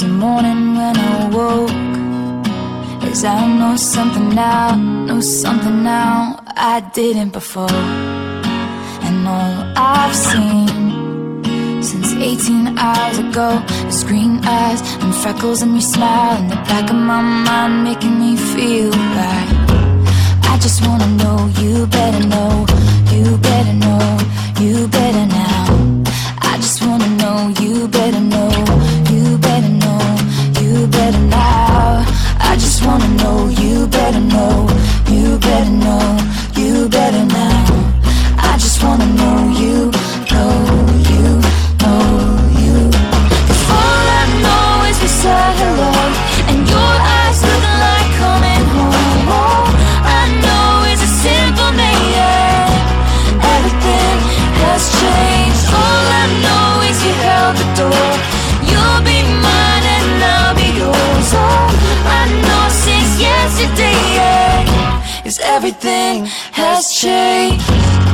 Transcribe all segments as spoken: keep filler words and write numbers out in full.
the morning when I woke, as I know something now, know something now I didn't before. And all I've seen since eighteen hours ago is green eyes and freckles and your smile in the back of my mind, making me feel right. I just wanna know, you better know, you better know, you better now. I just wanna know, you better know, you better know, you better now. I just wanna know, you better know, you better know, you better now. I just wanna know, you know, you know, you. 'Cause all I know is we said hello, and your eyes looking like coming home. All I know is a simple name. Everything has changed. All I know is you held the door. You'll be mine and I'll be yours. All I know since yesterday is everything has changed.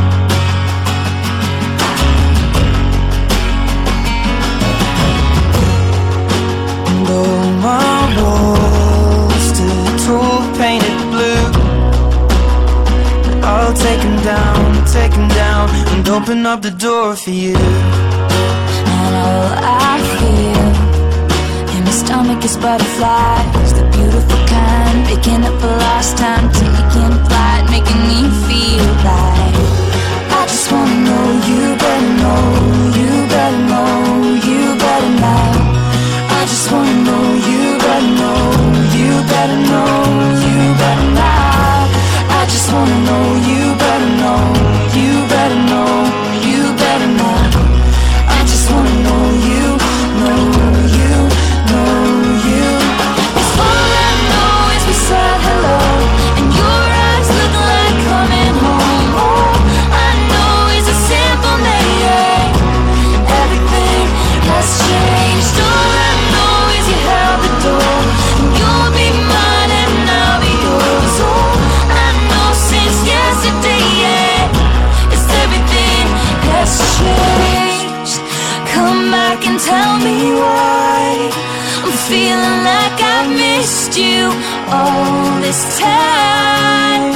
And all my walls stood tall, painted blue. I'll take 'em down, take 'em down, and open up the door for you. And all I feel in my stomach is butterflies, the beautiful kind, picking up for last time, taking flight, making me feel like I just wanna know, you better know, you better know, you better know. I just wanna know, you better know, you better know, you better now. I just wanna know, you better know, you better know, you better know. I just wanna know, you know, you know, you. 'Cause all I know is we said hello, and your eyes look like coming home. All I know is a simple name. Everything has changed. All I know is you held the door, and you'll be mine and I'll be yours. All I know since yesterday is everything has changed. Come back and tell me why I'm feeling like I missed you all this time.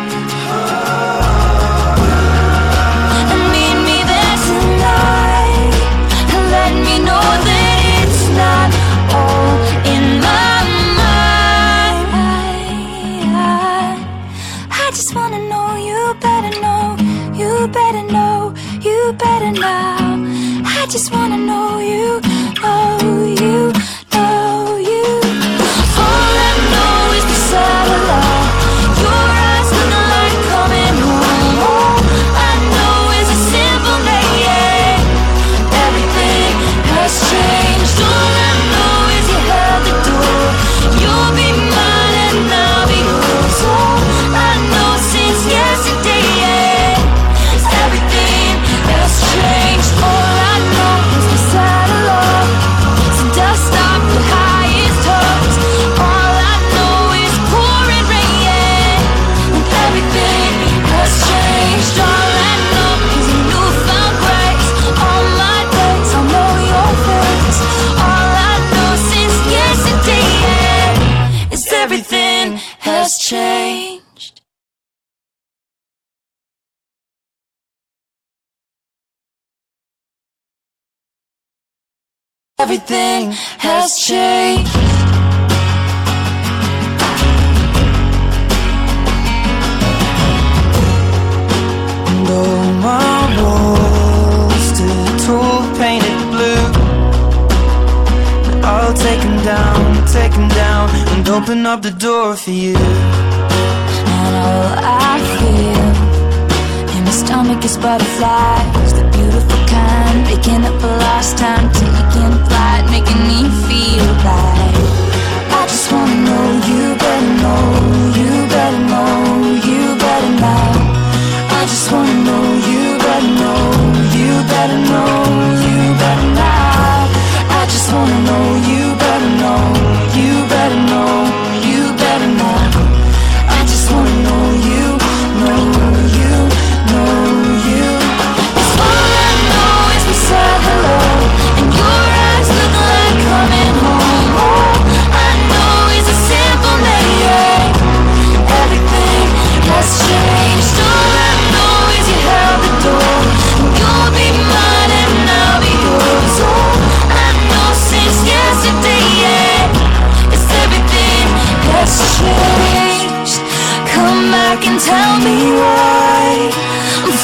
And meet me there tonight, and let me know that it's not all in my mind. I, I just wanna know, you better know, you better know, you better now. I just wanna know, you know, you know, you. All I know is we said hello. Your eyes looking like coming home. All I know is a simple name. Everything has changed. All I know is you held the door. You'll be mine and I'll be yours. All I know since yesterday is everything has changed. All I know is we said hello. So dust off the highest hopes. All I know is pouring rain, and everything has changed. All I know is a newfound grace. All my days I know your face. All I know since yesterday is everything has changed. Everything has changed. And all my walls stood tall, painted blue. I'll take 'em down, take 'em down, and open up the door for you. And all I feel in my stomach is butterflies, the beautiful kind, picking up for last time, taking flight, making me feel like I just wanna know, you better know, you better know, you better now. I just wanna know, you better know, you better know, you better now. I just wanna know, you better know, you better know, you better now. I just wanna know, you know, you know, you. 'Cause all I know is we said hello, and your eyes look like coming home.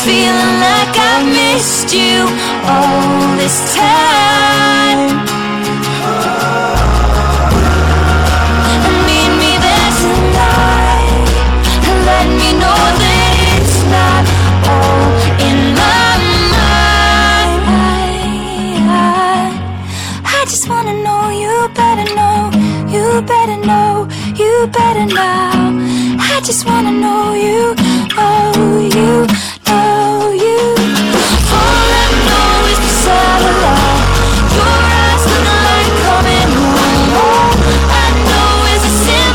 feeling like I've missed you all this time. And meet me there tonight, and let me know that it's not all in my mind. I just wanna know you better know, you better know, you better now. I just wanna know you